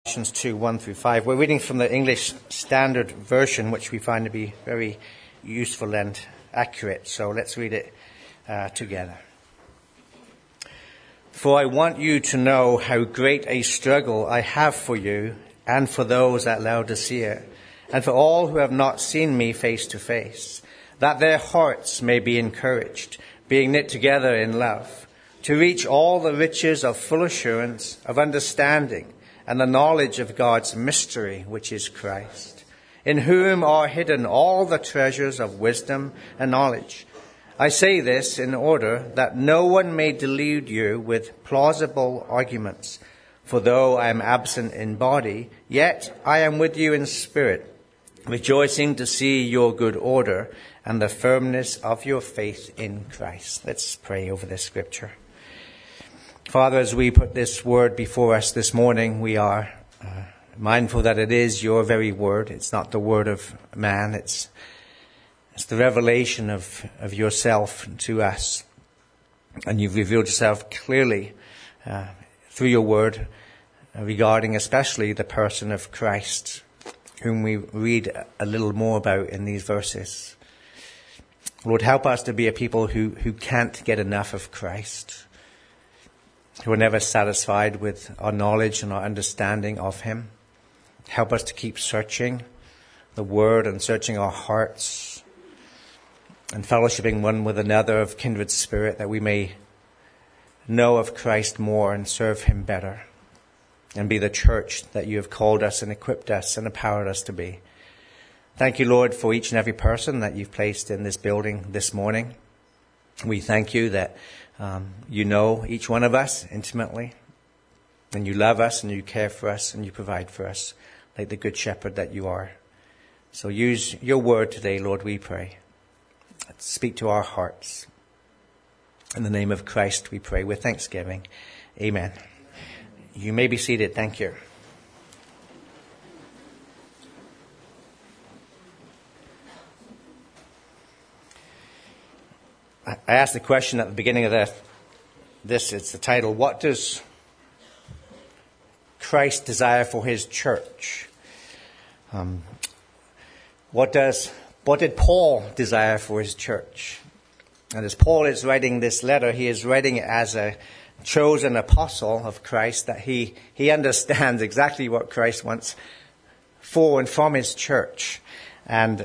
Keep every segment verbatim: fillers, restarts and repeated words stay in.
Colossians two, one through five. We're reading from the English Standard Version, which we find to be very useful and accurate. So let's read it uh, together. For I want you to know how great a struggle I have for you and for those at Laodicea, and for all who have not seen me face to face, that their hearts may be encouraged, being knit together in love, to reach all the riches of full assurance of understanding and the knowledge of God's mystery, which is Christ, in whom are hidden all the treasures of wisdom and knowledge. I say this in order that no one may delude you with plausible arguments. For though I am absent in body, yet I am with you in spirit, rejoicing to see your good order and the firmness of your faith in Christ. Let's pray over this scripture. Father, as we put this word before us this morning, we are uh, mindful that it is your very word. It's not the word of man. It's it's the revelation of, of yourself to us. And you've revealed yourself clearly uh, through your word uh, regarding especially the person of Christ, whom we read a little more about in these verses. Lord, help us to be a people who, who can't get enough of Christ, who are never satisfied with our knowledge and our understanding of him. Help us to keep searching the word and searching our hearts and fellowshipping one with another of kindred spirit, that we may know of Christ more and serve him better and be the church that you have called us and equipped us and empowered us to be. Thank you, Lord, for each and every person that you've placed in this building this morning. We thank you that Um, you know each one of us intimately, and you love us, and you care for us, and you provide for us like the good shepherd that you are. So use your word today, Lord, we pray. Speak to our hearts. In the name of Christ, we pray with thanksgiving. Amen. You may be seated. Thank you. I asked the question at the beginning of the, this, it's the title, what does Christ desire for his church? Um, what does, what did Paul desire for his church? And as Paul is writing this letter, he is writing it as a chosen apostle of Christ, that he, he understands exactly what Christ wants for and from his church. And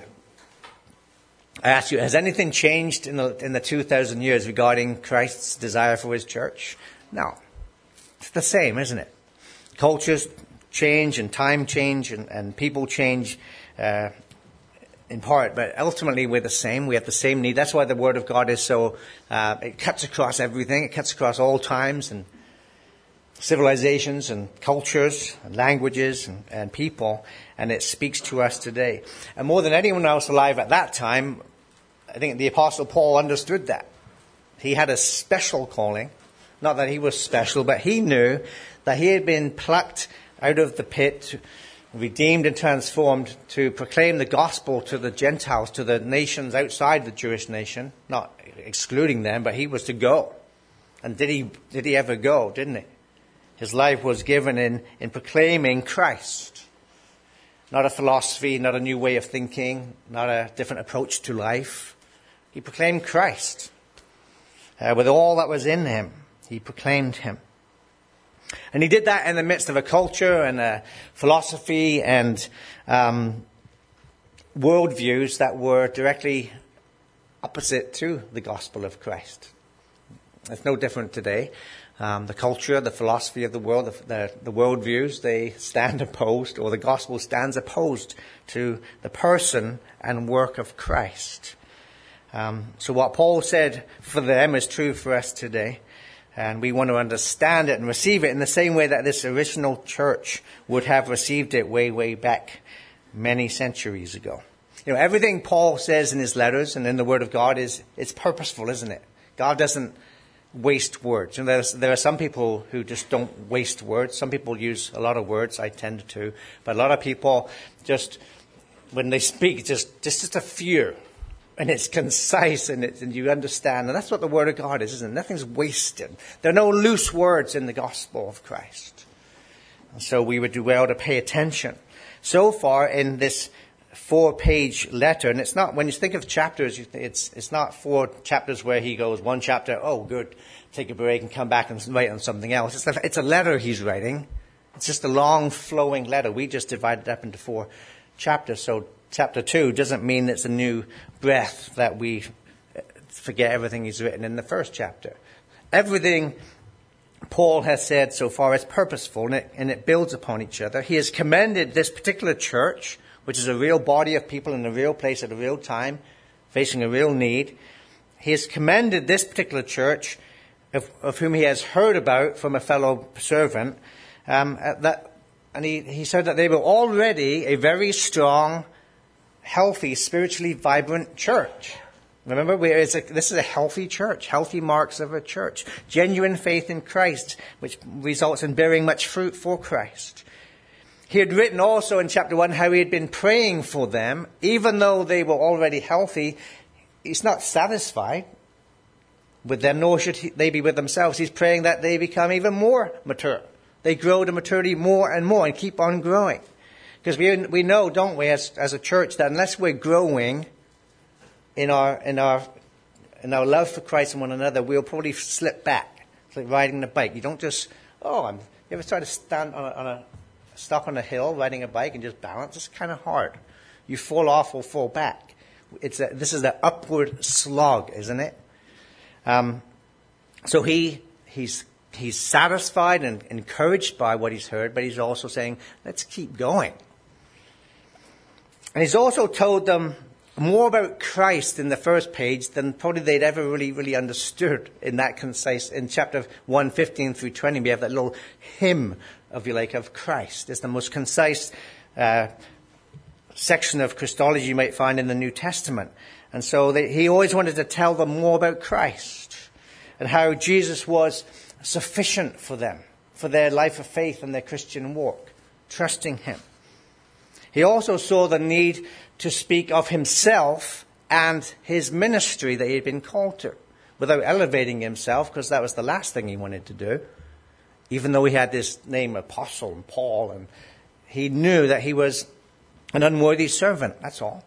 I ask you, has anything changed in the in the two thousand years regarding Christ's desire for his church? No. It's the same, isn't it? Cultures change and time change and, and people change uh, in part, but ultimately we're the same. We have the same need. That's why the Word of God is so, uh, it cuts across everything. It cuts across all times and civilizations and cultures and languages and, and people, and it speaks to us today. And more than anyone else alive at that time, I think the Apostle Paul understood that. He had a special calling. Not that he was special, but he knew that he had been plucked out of the pit, redeemed and transformed to proclaim the gospel to the Gentiles, to the nations outside the Jewish nation, not excluding them, but he was to go. And did he, did he ever go? Didn't he? His life was given in, in proclaiming Christ. Not a philosophy, not a new way of thinking, not a different approach to life. He proclaimed Christ. Uh, with all that was in him, he proclaimed him. And he did that in the midst of a culture and a philosophy and um, worldviews that were directly opposite to the gospel of Christ. It's no different today. Um, the culture, the philosophy of the world, the, the, the worldviews, they stand opposed, or the gospel stands opposed to the person and work of Christ. Um, so what Paul said for them is true for us today. And we want to understand it and receive it in the same way that this original church would have received it way, way back many centuries ago. You know, everything Paul says in his letters and in the Word of God is, it's purposeful, isn't it? God doesn't waste words. And there's, there are some people who just don't waste words. Some people use a lot of words. I tend to. But a lot of people just, when they speak, just, just, just a few. And it's concise and, it's, and you understand. And that's what the Word of God is, isn't it? Nothing's wasted. There are no loose words in the gospel of Christ. So we would do well to pay attention. So far in this four-page letter, and it's not, when you think of chapters, it's it's not four chapters where he goes one chapter, oh good, take a break and come back and write on something else. It's a, it's a letter he's writing. It's just a long flowing letter. We just divided it up into four chapters. So chapter two doesn't mean it's a new breath that we forget everything he's written in the first chapter. Everything Paul has said so far is purposeful, and it, and it builds upon each other. He has commended this particular church, which is a real body of people in a real place at a real time, facing a real need. He has commended this particular church, of, of whom he has heard about from a fellow servant, um, that, and he, he said that they were already a very strong, healthy, spiritually vibrant church. Remember, we, it's a, this is a healthy church, healthy marks of a church. Genuine faith in Christ, which results in bearing much fruit for Christ. He had written also in chapter one how he had been praying for them. Even though they were already healthy, he's not satisfied with them, nor should he, they be with themselves. He's praying that they become even more mature. They grow to maturity more and more and keep on growing. Because we we know, don't we, as, as a church, that unless we're growing in our in our in our love for Christ and one another, we'll probably slip back. It's like riding a bike. You don't just, oh, I'm, you ever try to stand on a, on a stop on a hill riding a bike and just balance? It's kind of hard. You fall off or fall back. It's a, this is the upward slog, isn't it? Um, so he he's he's satisfied and encouraged by what he's heard, but he's also saying, let's keep going. And he's also told them more about Christ in the first page than probably they'd ever really, really understood in that concise, in chapter one, fifteen through twenty, we have that little hymn, if you like, of Christ. It's the most concise uh, section of Christology you might find in the New Testament. And so they, he always wanted to tell them more about Christ and how Jesus was sufficient for them, for their life of faith and their Christian walk, trusting him. He also saw the need to speak of himself and his ministry that he had been called to, without elevating himself, because that was the last thing he wanted to do. Even though he had this name, Apostle and Paul, and he knew that he was an unworthy servant, that's all.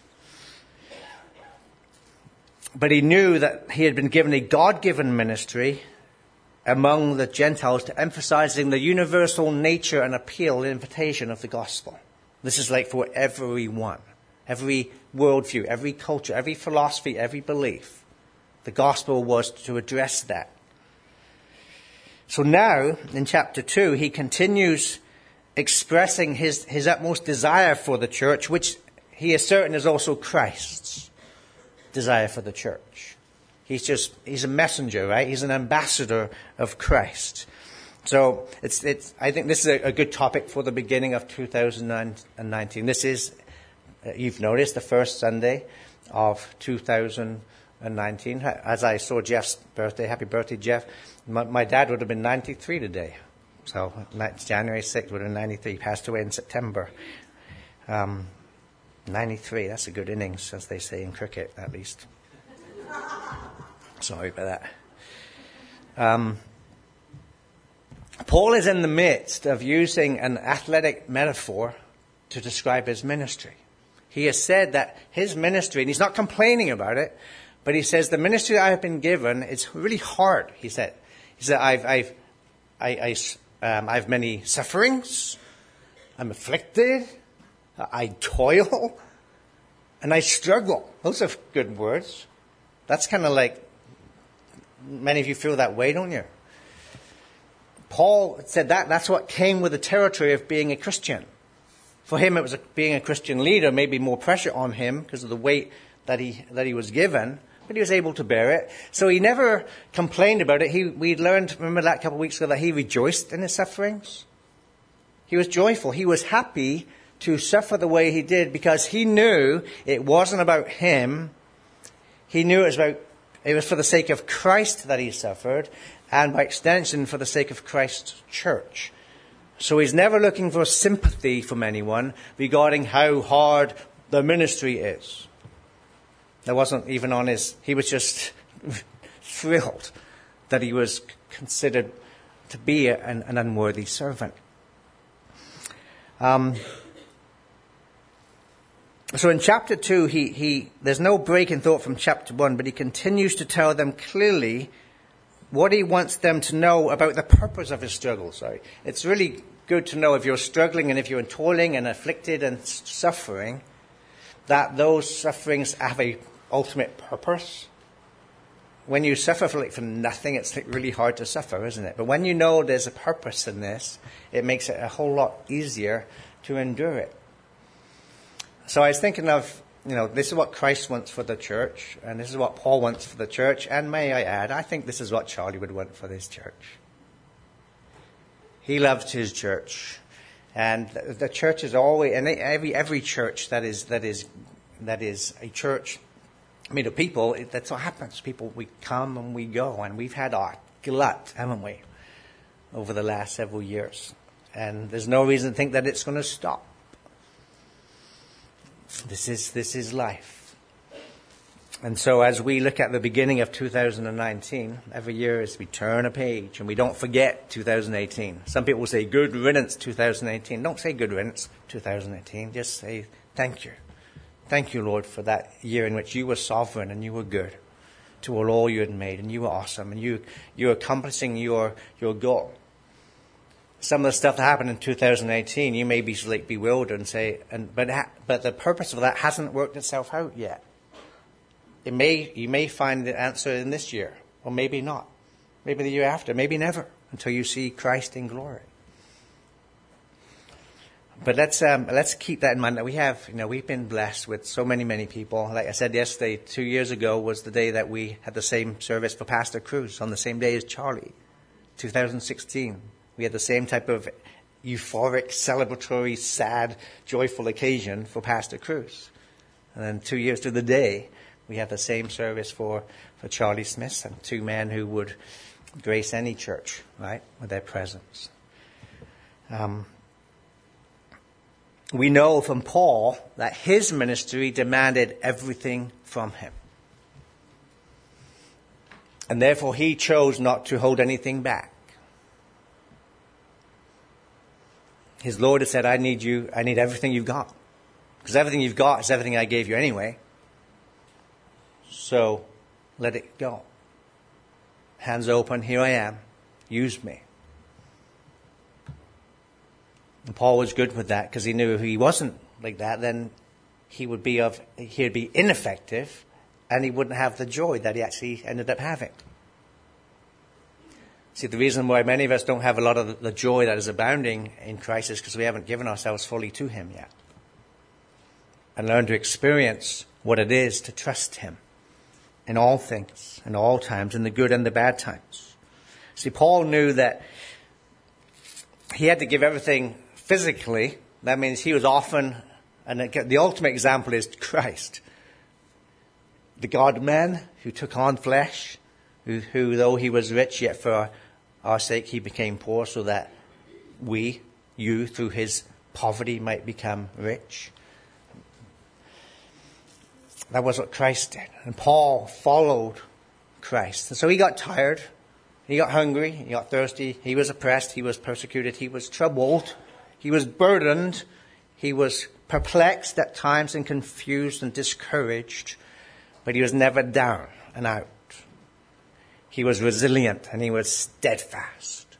But he knew that he had been given a God-given ministry among the Gentiles to emphasizing the universal nature and appeal and invitation of the gospel. This is like for everyone. Every worldview, every culture, every philosophy, every belief. The gospel was to address that. So now, in chapter two, he continues expressing his, his utmost desire for the church, which he is certain is also Christ's desire for the church. He's just, he's a messenger, right? He's an ambassador of Christ. So it's, it's, I think this is a, a good topic for the beginning of two thousand nineteen. This is, you've noticed, the first Sunday of two thousand nineteen. As I saw Jeff's birthday, happy birthday, Jeff. My, my dad would have been ninety-three today. So January sixth would have been ninety-three. He passed away in September. Um, ninety-three, that's a good innings, as they say in cricket, at least. Sorry about that. Um, Paul is in the midst of using an athletic metaphor to describe his ministry. He has said that his ministry, and he's not complaining about it, but he says, the ministry I have been given, it's really hard, he said. He said, I've, I've, I, I, um, I have many sufferings, I'm afflicted, I toil, and I struggle. Those are good words. That's kind of like, many of you feel that way, don't you? Paul said that that's what came with the territory of being a Christian. For him, it was a, being a Christian leader, maybe more pressure on him because of the weight that he that he was given, but he was able to bear it. So he never complained about it. He we learned, remember that a couple of weeks ago, that he rejoiced in his sufferings. He was joyful. He was happy to suffer the way he did because he knew it wasn't about him. He knew it was about it was for the sake of Christ that he suffered, and by extension for the sake of Christ's church. So he's never looking for sympathy from anyone regarding how hard the ministry is. That wasn't even on his, he was just thrilled that he was considered to be an, an unworthy servant. Um, so in chapter two, he, he there's no break in thought from chapter one, but he continues to tell them clearly what he wants them to know about the purpose of his struggle. So it's really good to know if you're struggling and if you're toiling and afflicted and suffering, that those sufferings have a ultimate purpose. When you suffer for, like, for nothing, it's like really hard to suffer, isn't it? But when you know there's a purpose in this, it makes it a whole lot easier to endure it. So I was thinking of, you know, this is what Christ wants for the church, and this is what Paul wants for the church, and may I add, I think this is what Charlie would want for this church. He loved his church, and the, the church is always, and every every church that is that is that is a church. I mean, the people, that's what happens. People, we come and we go, and we've had our glut, haven't we, over the last several years. And there's no reason to think that it's going to stop. This is this is life. And so as we look at the beginning of two thousand nineteen, every year as we turn a page, and we don't forget two thousand eighteen. Some people say, good riddance, two thousand eighteen. Don't say good riddance, two thousand eighteen. Just say, thank you. Thank you, Lord, for that year in which you were sovereign and you were good toward all you had made, and you were awesome, and you you were accomplishing your your goal. Some of the stuff that happened in two thousand eighteen, you may be like bewildered and say, and but ha, but the purpose of that hasn't worked itself out yet. It may you may find the answer in this year, or maybe not, maybe the year after, maybe never, until you see Christ in glory. But let's um, let's keep that in mind, that we have, you know, we've been blessed with so many, many people. Like I said yesterday, two years ago was the day that we had the same service for Pastor Cruz, on the same day as Charlie. two thousand sixteen, we had the same type of euphoric, celebratory, sad, joyful occasion for Pastor Cruz. And then two years to the day, we have the same service for, for Charlie Smith, and two men who would grace any church, right, with their presence. Um. We know from Paul that his ministry demanded everything from him. And therefore he chose not to hold anything back. His Lord has said, I need you, I need everything you've got. Because everything you've got is everything I gave you anyway. So let it go. Hands open, here I am. Use me. And Paul was good with that, because he knew if he wasn't like that, then he would be of he'd be ineffective, and he wouldn't have the joy that he actually ended up having. See, the reason why many of us don't have a lot of the joy that is abounding in Christ is because we haven't given ourselves fully to him yet, and learned to experience what it is to trust him in all things, in all times, in the good and the bad times. See, Paul knew that he had to give everything physically. That means he was often, and the ultimate example is Christ, the God-man who took on flesh, who, who though he was rich, yet for our sake he became poor, so that we, you, through his poverty might become rich. That was what Christ did. And Paul followed Christ. And so he got tired. He got hungry. He got thirsty. He was oppressed. He was persecuted. He was troubled. He was burdened. He was perplexed at times and confused and discouraged. But he was never down and out. He was resilient and he was steadfast.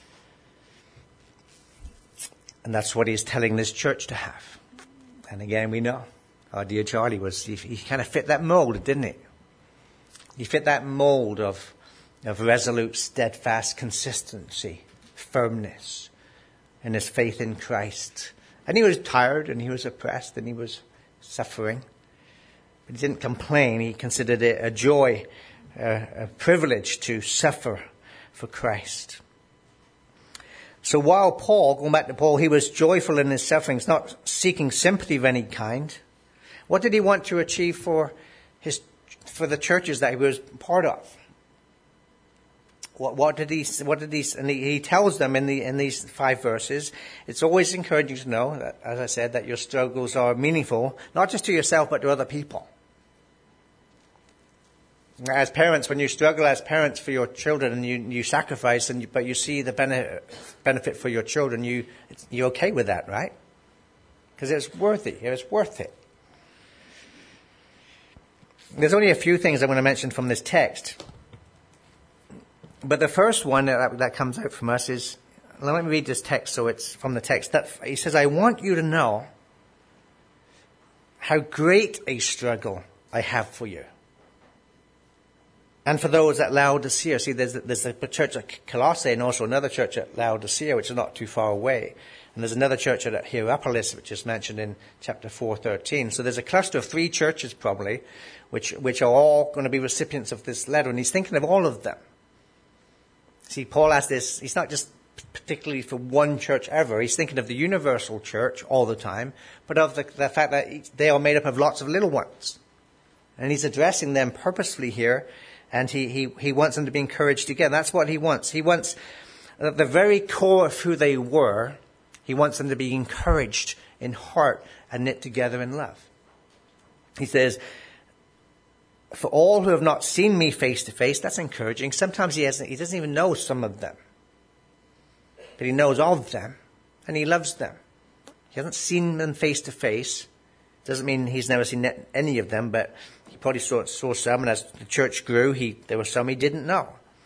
And that's what he's telling this church to have. And again, we know our dear Charlie was, he, he kind of fit that mold, didn't he? He fit that mold of, of resolute, steadfast consistency, firmness, and his faith in Christ. And he was tired and he was oppressed and he was suffering. But he didn't complain. He considered it a joy, a, a privilege to suffer for Christ. So while Paul, going back to Paul, he was joyful in his sufferings, not seeking sympathy of any kind. What did he want to achieve for his, for the churches that he was part of? What, what did he, what did he, and he, he tells them in the, in these five verses, it's always encouraging to know that, as I said, that your struggles are meaningful, not just to yourself, but to other people. As parents, when you struggle as parents for your children and you, you sacrifice, and you, but you see the benefit, benefit for your children, you, you're okay with that, right? Because it's worthy. It's worth it. There's only a few things I want to mention from this text. But the first one that, that comes out from us is, let me read this text so it's from the text. That, he says, I want you to know how great a struggle I have for you. And for those at Laodicea. See, there's, there's a church at Colossae and also another church at Laodicea, which is not too far away. And there's another church at Hierapolis, which is mentioned in chapter four thirteen. So there's a cluster of three churches probably, which, which are all going to be recipients of this letter. And he's thinking of all of them. See, Paul has this, he's not just particularly for one church ever. He's thinking of the universal church all the time, but of the, the fact that they are made up of lots of little ones. And he's addressing them purposefully here. And he, he, he wants them to be encouraged together. That's what he wants. He wants, at the very core of who they were, he wants them to be encouraged in heart and knit together in love. He says, for all who have not seen me face to face, that's encouraging. Sometimes he hasn't, he doesn't even know some of them. But he knows of them and he loves them. He hasn't seen them face to face. Doesn't mean he's never seen any of them, but he probably saw, saw some, and as the church grew, he, there were some he didn't know.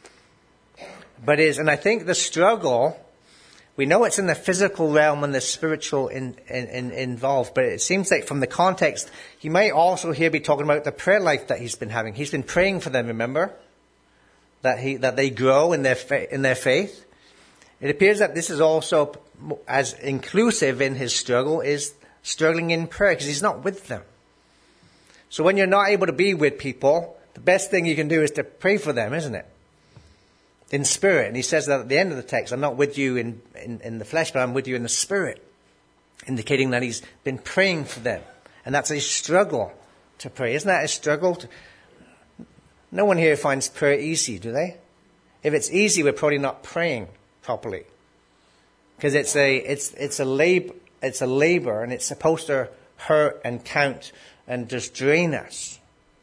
But is, and I think the struggle, we know it's in the physical realm and the spiritual in, in, in, involved, but it seems like from the context, he might also here be talking about the prayer life that he's been having. He's been praying for them, remember? That he, that they grow in their, fa- in their faith. It appears that this is also as inclusive in his struggle is struggling in prayer, because he's not with them. So when you're not able to be with people, the best thing you can do is to pray for them, isn't it? In spirit. And he says that at the end of the text, I'm not with you in, in, in the flesh, but I'm with you in the spirit. Indicating that he's been praying for them. And that's a struggle to pray. Isn't that a struggle? To... No one here finds prayer easy, do they? If it's easy, we're probably not praying properly. Because it's a, it's, it's a labor. It's a labor, and it's supposed to hurt and count and just drain us.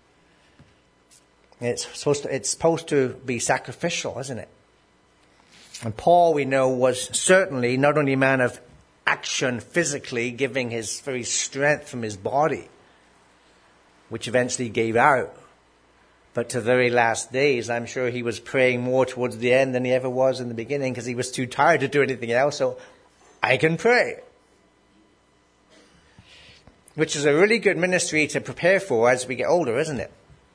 It's supposed to, it's supposed to be sacrificial, isn't it? And Paul, we know, was certainly not only a man of action physically, giving his very strength from his body, which eventually gave out, but to the very last days, I'm sure he was praying more towards the end than he ever was in the beginning, because he was too tired to do anything else, so I can pray. Which is a really good ministry to prepare for as we get older, isn't it?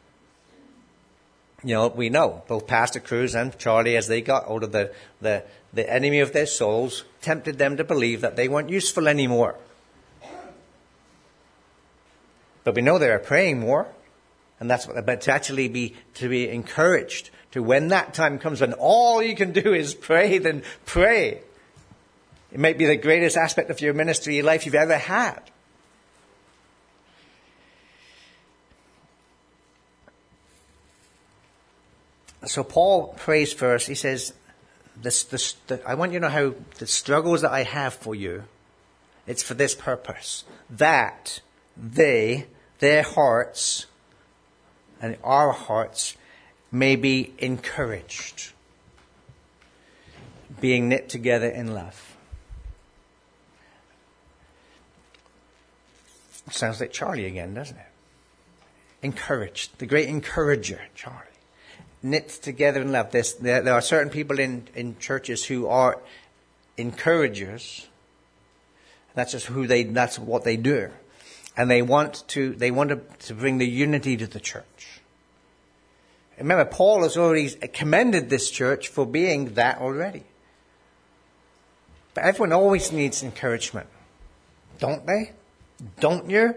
You know, we know, both Pastor Cruz and Charlie, as they got older, the, the, the enemy of their souls tempted them to believe that they weren't useful anymore. But we know they are praying more. And that's what, but to actually be, to be encouraged to when that time comes when all you can do is pray, then pray. It might be the greatest aspect of your ministry life you've ever had. So Paul prays first. He says, this, this, the, I want you to know how the struggles that I have for you, it's for this purpose. That they, their hearts, and our hearts may be encouraged, being knit together in love. Sounds like Charlie again, doesn't it? Encouraged, the great encourager, Charlie. Knit together in love. There's, there, there are certain people in, in churches who are encouragers. That's just who they, that's what they do. And they want to, they want to, to bring the unity to the church. Remember, Paul has already commended this church for being that already. But everyone always needs encouragement. Don't they? Don't you?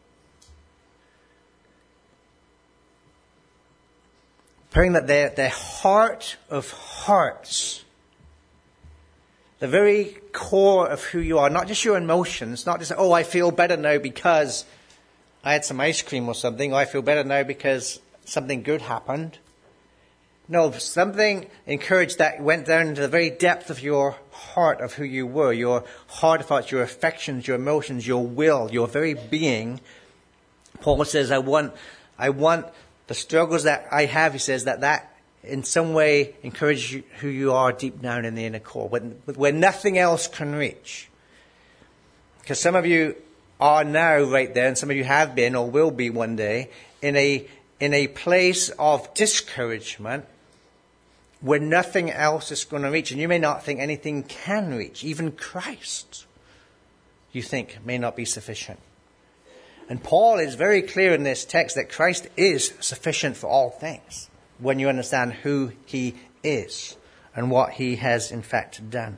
Praying that their, their heart of hearts, the very core of who you are, not just your emotions, not just, oh, I feel better now because I had some ice cream or something, or I feel better now because something good happened. No, something encouraged that went down into the very depth of your heart of who you were, your heart of hearts, your affections, your emotions, your will, your very being. Paul says, I want, I want The struggles that I have, he says, that that in some way encourage you, who you are deep down in the inner core, when, where nothing else can reach. Because some of you are now right there, and some of you have been or will be one day, in a in a place of discouragement where nothing else is going to reach. And you may not think anything can reach. Even Christ, you think, may not be sufficient. And Paul is very clear in this text that Christ is sufficient for all things when you understand who he is and what he has in fact done.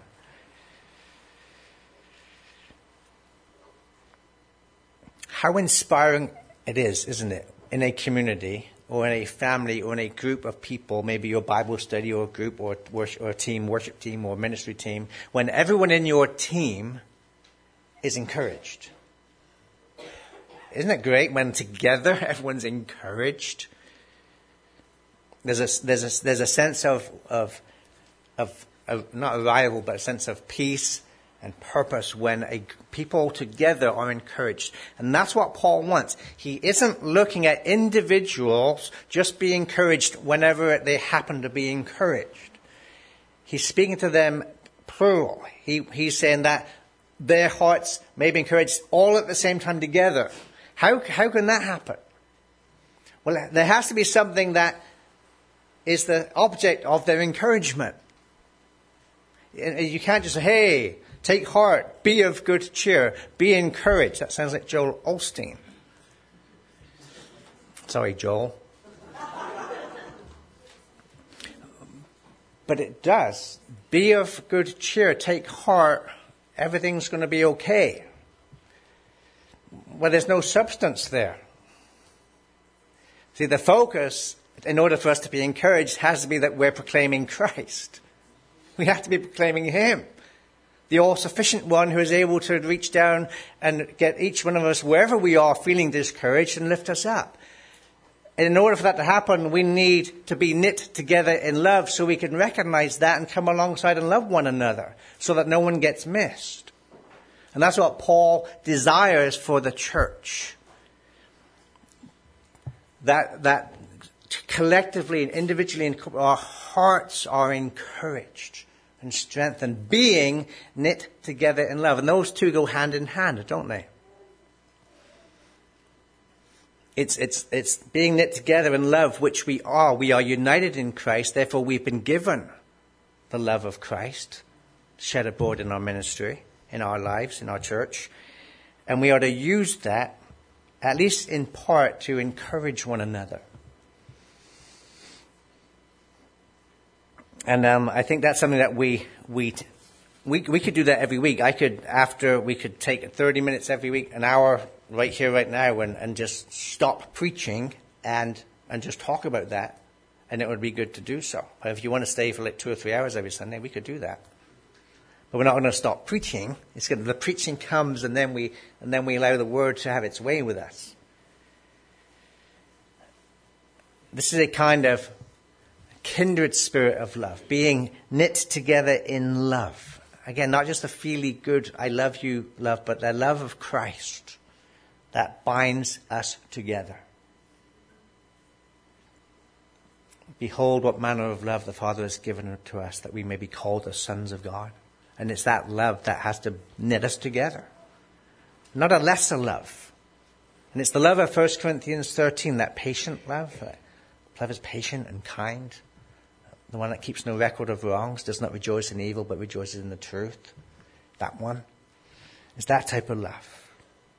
How inspiring it is, isn't it, in a community or in a family or in a group of people, maybe your Bible study or a group or a, worship, or a team, worship team or ministry team, when everyone in your team is encouraged. Isn't it great when together everyone's encouraged? There's a, there's a, there's a sense of, of, of, of, not arrival, but a sense of peace and purpose when a, people together are encouraged. And that's what Paul wants. He isn't looking at individuals just be encouraged whenever they happen to be encouraged. He's speaking to them plural. He, he's saying that their hearts may be encouraged all at the same time together. How, how can that happen? Well, there has to be something that is the object of their encouragement. You can't just say, hey, take heart, be of good cheer, be encouraged. That sounds like Joel Osteen. Sorry, Joel. But it does. Be of good cheer, take heart, everything's going to be okay. Well, there's no substance there. See, the focus, in order for us to be encouraged, has to be that we're proclaiming Christ. We have to be proclaiming him, the all-sufficient one who is able to reach down and get each one of us, wherever we are, feeling discouraged and lift us up. And in order for that to happen, we need to be knit together in love so we can recognize that and come alongside and love one another so that no one gets missed. And that's what Paul desires for the church. That, that collectively and individually our hearts are encouraged and strengthened, being knit together in love. And those two go hand in hand, don't they? It's, it's, it's being knit together in love, which we are. We are united in Christ. Therefore, we've been given the love of Christ shed abroad in our ministry, in our lives, in our church. And we are to use that, at least in part, to encourage one another. And um, I think that's something that we, we we we could do that every week. I could, after, we could take thirty minutes every week, an hour right here, right now, and, and just stop preaching and and just talk about that. And it would be good to do so. But if you want to stay for like two or three hours every Sunday, we could do that. But we're not going to stop preaching. It's going to, the preaching comes, and then we and then we allow the word to have its way with us. This is a kind of kindred spirit of love, being knit together in love. Again, not just a feely good, I love you love, but the love of Christ that binds us together. Behold what manner of love the Father has given to us, that we may be called the sons of God. And it's that love that has to knit us together. Not a lesser love. And it's the love of First Corinthians thirteen, that patient love. Love is patient and kind. The one that keeps no record of wrongs, does not rejoice in evil, but rejoices in the truth. That one. It's that type of love.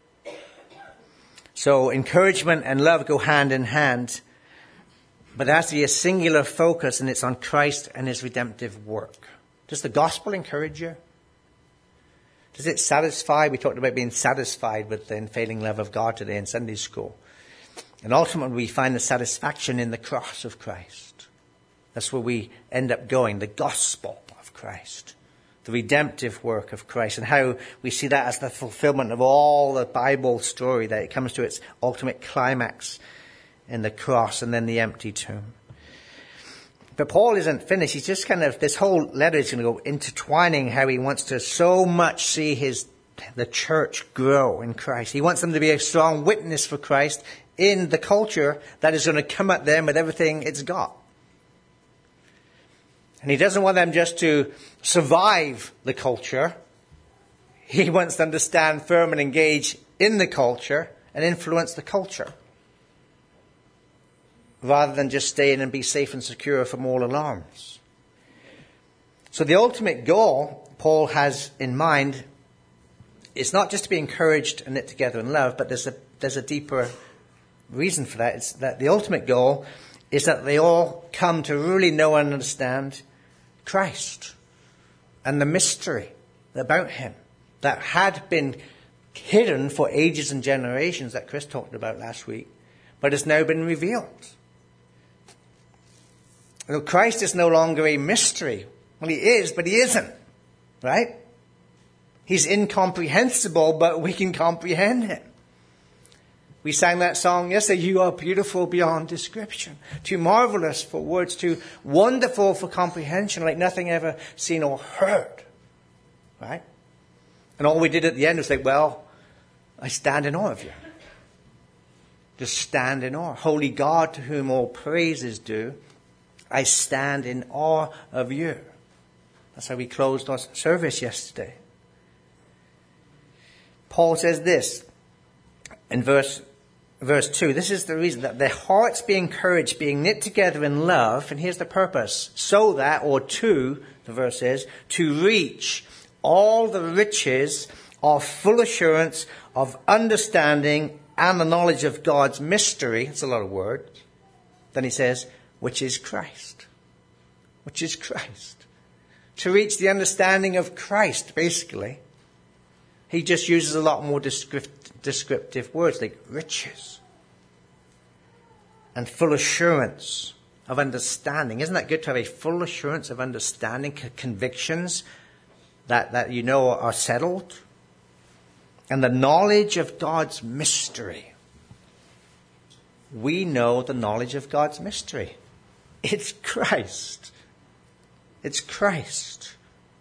So encouragement and love go hand in hand. But there has to be a singular focus, and it's on Christ and his redemptive work. Does the gospel encourage you? Does it satisfy? We talked about being satisfied with the unfailing love of God today in Sunday school. And ultimately we find the satisfaction in the cross of Christ. That's where we end up going, the gospel of Christ, the redemptive work of Christ, and how we see that as the fulfillment of all the Bible story, that it comes to its ultimate climax in the cross and then the empty tomb. But Paul isn't finished. He's just kind of, this whole letter is going to go intertwining how he wants to so much see his the church grow in Christ. He wants them to be a strong witness for Christ in the culture that is going to come at them with everything it's got. And he doesn't want them just to survive the culture. He wants them to stand firm and engage in the culture and influence the culture, rather than just stay in and be safe and secure from all alarms. So the ultimate goal Paul has in mind is not just to be encouraged and knit together in love, but there's a there's a deeper reason for that. It's that the ultimate goal is that they all come to really know and understand Christ and the mystery about him that had been hidden for ages and generations that Chris talked about last week, but has now been revealed. Well, Christ is no longer a mystery. Well, he is, but he isn't, right? He's incomprehensible, but we can comprehend him. We sang that song yesterday, you are beautiful beyond description, too marvelous for words, too wonderful for comprehension, like nothing ever seen or heard, right? And all we did at the end was say, well, I stand in awe of you. Just stand in awe. Holy God, to whom all praise is due, I stand in awe of you. That's how we closed our service yesterday. Paul says this in verse verse two. This is the reason, that their hearts be encouraged, being knit together in love. And here's the purpose. So that, or to, the verse is, to reach all the riches of full assurance of understanding and the knowledge of God's mystery. It's a lot of words. Then he says, which is Christ. Which is Christ. To reach the understanding of Christ, basically. He just uses a lot more descript- descriptive words like riches and full assurance of understanding. Isn't that good to have a full assurance of understanding, c- convictions that, that you know are settled? And the knowledge of God's mystery. We know the knowledge of God's mystery. It's Christ. It's Christ.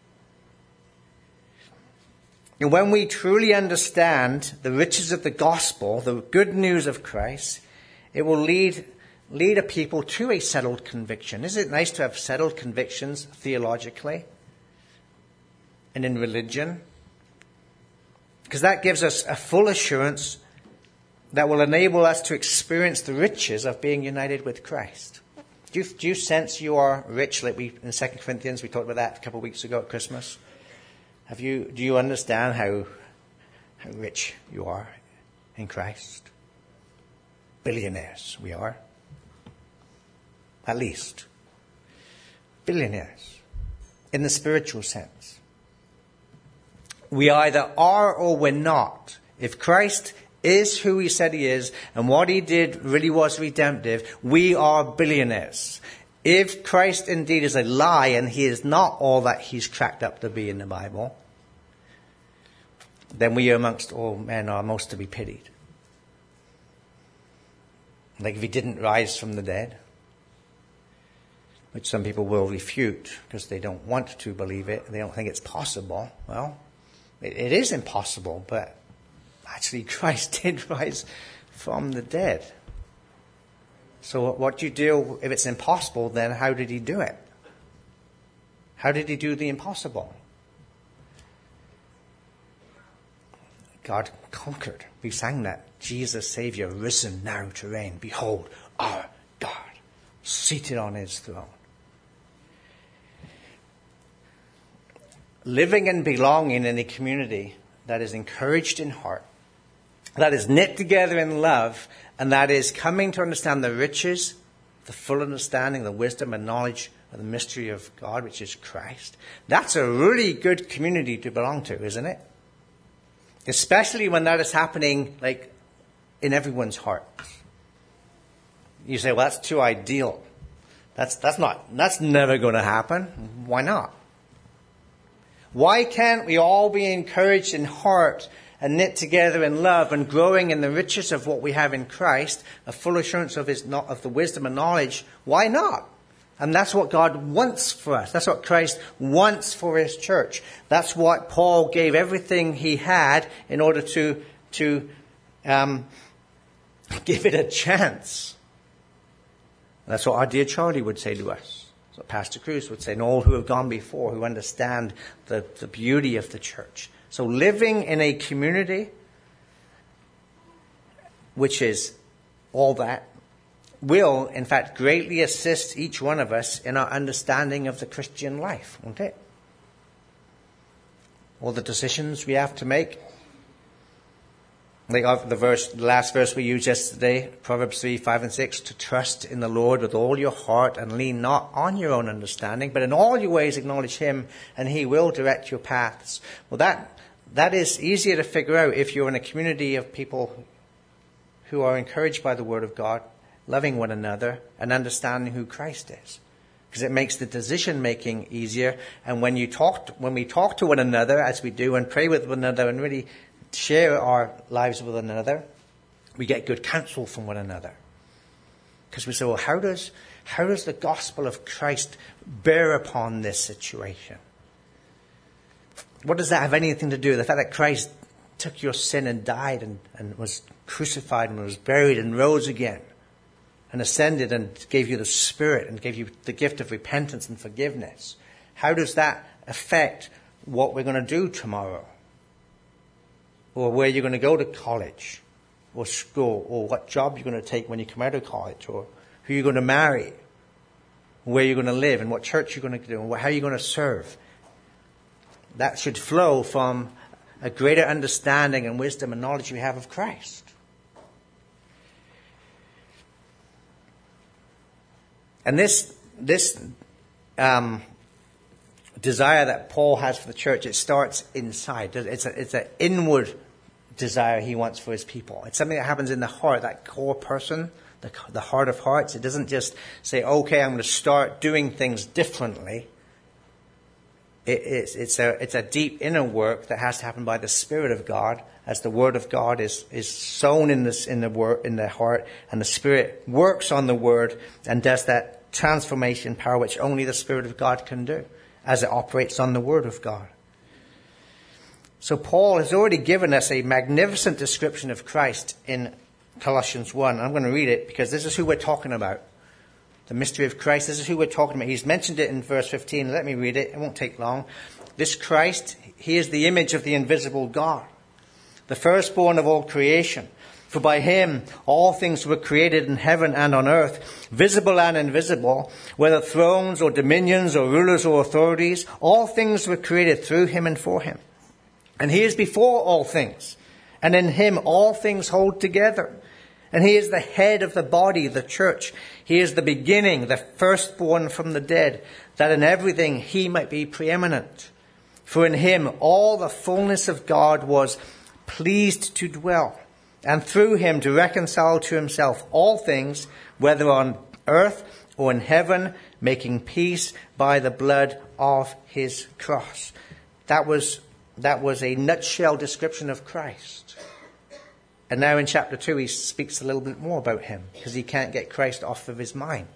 And when we truly understand the riches of the gospel, the good news of Christ, it will lead lead a people to a settled conviction. Isn't it nice to have settled convictions theologically and in religion? Because that gives us a full assurance that will enable us to experience the riches of being united with Christ. Do you, do you sense you are rich? Like we in Second Corinthians, we talked about that a couple of weeks ago at Christmas. Have you? Do you understand how how rich you are in Christ? Billionaires we are. At least. Billionaires. In the spiritual sense. We either are or we're not. If Christ is who he said he is, and what he did really was redemptive, we are billionaires. If Christ indeed is a lie, and he is not all that he's cracked up to be in the Bible, then we amongst all men are most to be pitied. Like if he didn't rise from the dead, which some people will refute because they don't want to believe it, they don't think it's possible. Well, it, it is impossible, but actually Christ did rise from the dead. So what do you do if it's impossible, then how did he do it? How did he do the impossible? God conquered. We sang that. Jesus, Savior, risen now to reign. Behold, our God, seated on his throne. Living and belonging in a community that is encouraged in heart, that is knit together in love, and that is coming to understand the riches, the full understanding, the wisdom and knowledge of the mystery of God, which is Christ. That's a really good community to belong to, isn't it? Especially when that is happening, like, in everyone's heart. You say, well, that's too ideal. That's, that's not, that's never going to happen. Why not? Why can't we all be encouraged in heart and knit together in love and growing in the riches of what we have in Christ, a full assurance of his, of the wisdom and knowledge? Why not? And that's what God wants for us. That's what Christ wants for his church. That's what Paul gave everything he had in order to, to um, Give it a chance. And that's what our dear Charlie would say to us. That's what Pastor Cruz would say, and all who have gone before, who understand the, the beauty of the church. So living in a community which is all that will, in fact, greatly assist each one of us in our understanding of the Christian life, won't it? All the decisions we have to make. Like the verse, the last verse we used yesterday, Proverbs three, five and six, to trust in the Lord with all your heart and lean not on your own understanding, but in all your ways acknowledge him and he will direct your paths. Well, that that is easier to figure out if you're in a community of people who are encouraged by the word of God, loving one another and understanding who Christ is. Because it makes the decision making easier. And when you talk, when we talk to one another, as we do, and pray with one another and really share our lives with one another, we get good counsel from one another. Because we say, well, how does, how does the gospel of Christ bear upon this situation? What does that have anything to do with the fact that Christ took your sin and died and, and was crucified and was buried and rose again and ascended and gave you the Spirit and gave you the gift of repentance and forgiveness? How does that affect what we're going to do tomorrow? Or where you're going to go to college or school, or what job you're going to take when you come out of college, or who you're going to marry, where you're going to live, and what church you're going to do, and how you're going to serve. That should flow from a greater understanding and wisdom and knowledge we have of Christ. And this this um, desire that Paul has for the church, it starts inside. It's a, it's an inward desire he wants for his people. It's something that happens in the heart, that core person, the, the heart of hearts. It doesn't just say, okay, I'm going to start doing things differently. It, it's, it's, a, it's a deep inner work that has to happen by the Spirit of God, as the Word of God is, is sown in, this, in, the word, in the heart, and the Spirit works on the Word and does that transformation power which only the Spirit of God can do, as it operates on the Word of God. So Paul has already given us a magnificent description of Christ in Colossians one. I'm going to read it because this is who we're talking about. The mystery of Christ, this is who we're talking about. He's mentioned it in verse fifteen. Let me read it. It won't take long. This Christ, he is the image of the invisible God, the firstborn of all creation. For by him all things were created in heaven and on earth, visible and invisible, whether thrones or dominions or rulers or authorities. All things were created through him and for him. And he is before all things, and in him all things hold together. And he is the head of the body, the church. He is the beginning, the firstborn from the dead, that in everything he might be preeminent. For in him all the fullness of God was pleased to dwell, and through him to reconcile to himself all things, whether on earth or in heaven, making peace by the blood of his cross. That was, that was a nutshell description of Christ. And now in chapter two, he speaks a little bit more about him, because he can't get Christ off of his mind.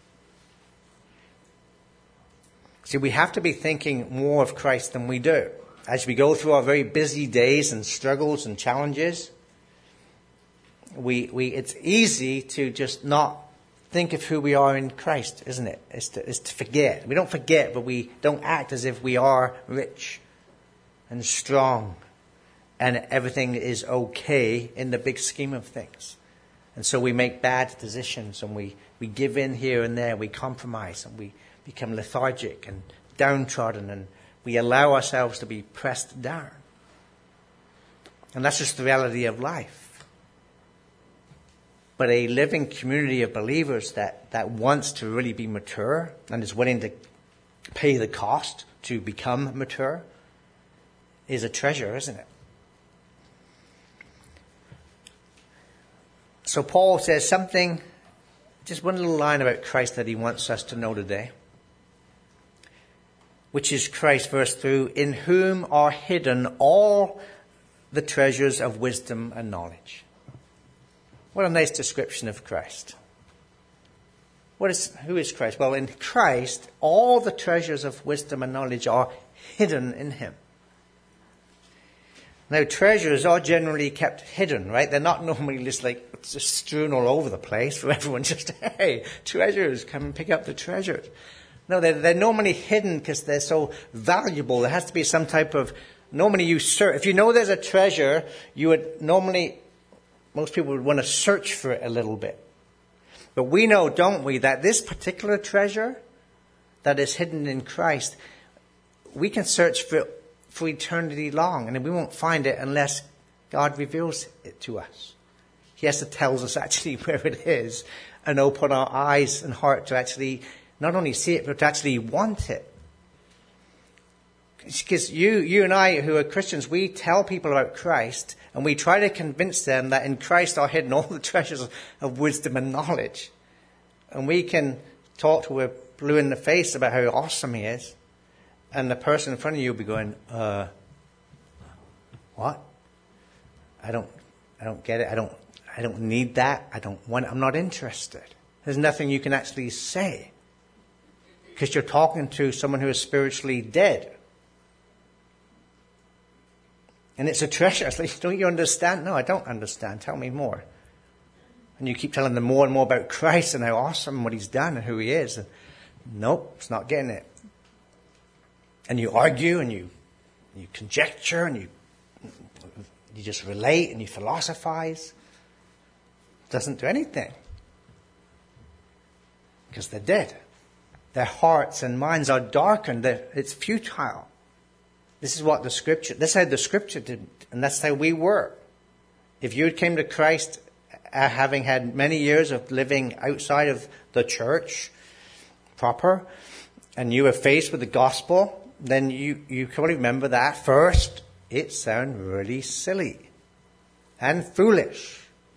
See, we have to be thinking more of Christ than we do. As we go through our very busy days and struggles and challenges, we, we, it's easy to just not think of who we are in Christ, isn't it? It's to, it's to forget. We don't forget, but we don't act as if we are rich and strong and everything is okay in the big scheme of things. And so we make bad decisions, and we, we give in here and there, we compromise, and we become lethargic and downtrodden, and we allow ourselves to be pressed down. And that's just the reality of life. But a living community of believers that, that wants to really be mature and is willing to pay the cost to become mature is a treasure, isn't it? So Paul says something, just one little line about Christ that he wants us to know today, which is Christ, verse two, in whom are hidden all the treasures of wisdom and knowledge. What a nice description of Christ. What is, who is Christ? Well, in Christ, all the treasures of wisdom and knowledge are hidden in him. Now, treasures are generally kept hidden, right? They're not normally just like just strewn all over the place for everyone just, hey, treasures, come and pick up the treasures. No, they're, they're normally hidden because they're so valuable. There has to be some type of, normally you search. If you know there's a treasure, you would normally, most people would want to search for it a little bit. But we know, don't we, that this particular treasure that is hidden in Christ, we can search for it for eternity long, and we won't find it unless God reveals it to us. He has to tell us actually where it is and open our eyes and heart to actually not only see it, but to actually want it. Because you, you and I who are Christians, we tell people about Christ and we try to convince them that in Christ are hidden all the treasures of wisdom and knowledge. And we can talk to a blue in the face about how awesome he is. And the person in front of you will be going, uh, what? I don't, I don't get it. I don't, I don't need that. I don't want it. I'm not interested. There's nothing you can actually say. Because you're talking to someone who is spiritually dead. And it's a treasure. It's like, don't you understand? No, I don't understand. Tell me more. And you keep telling them more and more about Christ and how awesome what he's done and who he is. And nope, it's not getting it. And you argue and you you conjecture and you you just relate and you philosophize. It doesn't do anything. Because they're dead. Their hearts and minds are darkened. They're, it's futile. This is what the scripture, this is how the scripture did, and that's how we were. If you came to Christ uh, having had many years of living outside of the church proper, and you were faced with the gospel, then you, you probably remember that first, it sounded really silly and foolish.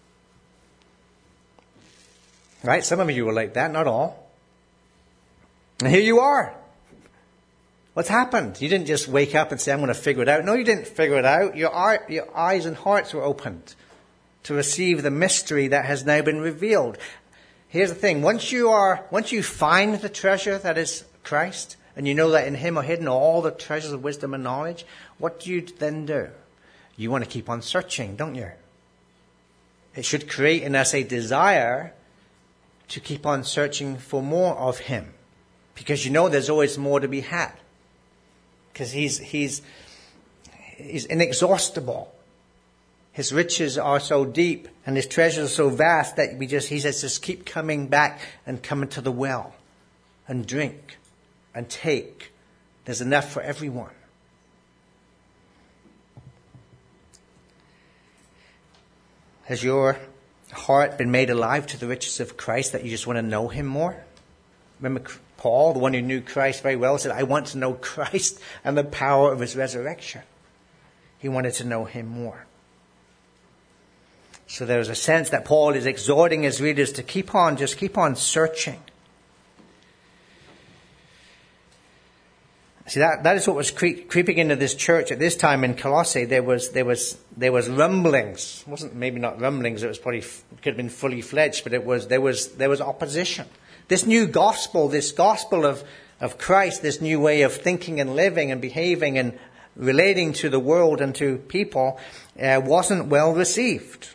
Right? Some of you were like that, not all. And here you are. What's happened? You didn't just wake up and say, I'm going to figure it out. No, you didn't figure it out. Your, eye, your eyes and hearts were opened to receive the mystery that has now been revealed. Here's the thing. Once you are, once you find the treasure that is Christ, and you know that in him are hidden all the treasures of wisdom and knowledge, what do you then do? You want to keep on searching, don't you? It should create in us a desire to keep on searching for more of him. Because you know there's always more to be had. Because he's, he's, he's inexhaustible. His riches are so deep and his treasures are so vast that we just, he says, just keep coming back and coming to the well and drink and take. There's enough for everyone. Has your heart been made alive to the riches of Christ that you just want to know him more? Remember Paul, the one who knew Christ very well, said, I want to know Christ and the power of his resurrection. He wanted to know him more. So there's a sense that Paul is exhorting his readers to keep on, just keep on searching. See, that, that is what was cre- creeping into this church at this time in Colossae. There was, there was, there was rumblings. It wasn't maybe not rumblings. It was probably, it could have been fully fledged, but it was, there was, there was opposition. This new gospel, this gospel of, of Christ, this new way of thinking and living and behaving and relating to the world and to people, uh, wasn't well received.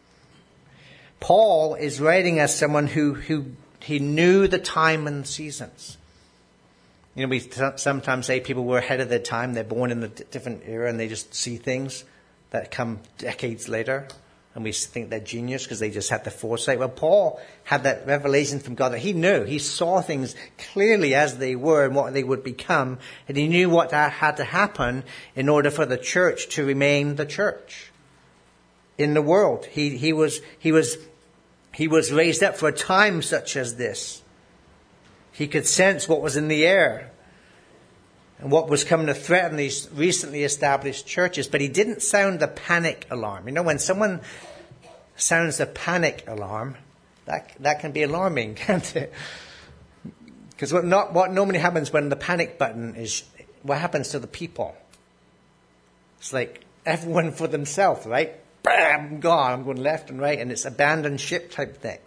Paul is writing as someone who, who, he knew the time and seasons. You know, we sometimes say people were ahead of their time. They're born in a different era and they just see things that come decades later. And we think they're genius because they just had the foresight. Well, Paul had that revelation from God that he knew. He saw things clearly as they were and what they would become. And he knew what that had to happen in order for the church to remain the church in the world. He, he was, he was, he was raised up for a time such as this. He could sense what was in the air and what was coming to threaten these recently established churches. But he didn't sound the panic alarm. You know, when someone sounds the panic alarm, that that can be alarming, can't it? Because what, not, what normally happens when the panic button is, what happens to the people? It's like everyone for themselves, right? Bam, I'm gone. I'm going left and right. And it's abandoned ship type thing.